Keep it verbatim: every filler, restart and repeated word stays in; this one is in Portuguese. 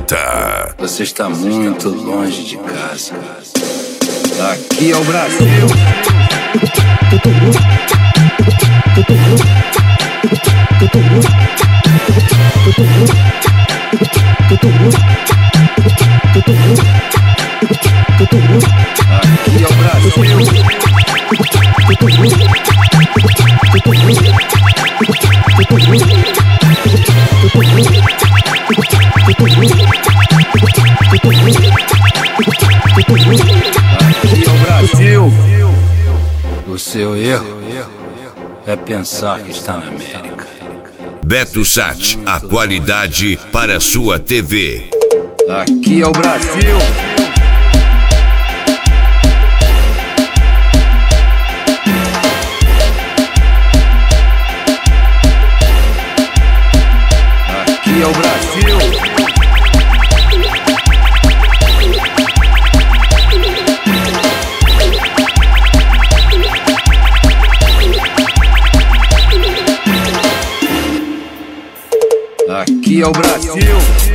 Planeta. Você está muito longe de casa. Aqui é o Brasil. Aqui é o Brasil. Aqui é o Brasil. O seu erro é pensar que está na América. BetoSat, a qualidade para sua T V. Aqui é o Brasil. Aqui é o Brasil. Aqui é o Brasil.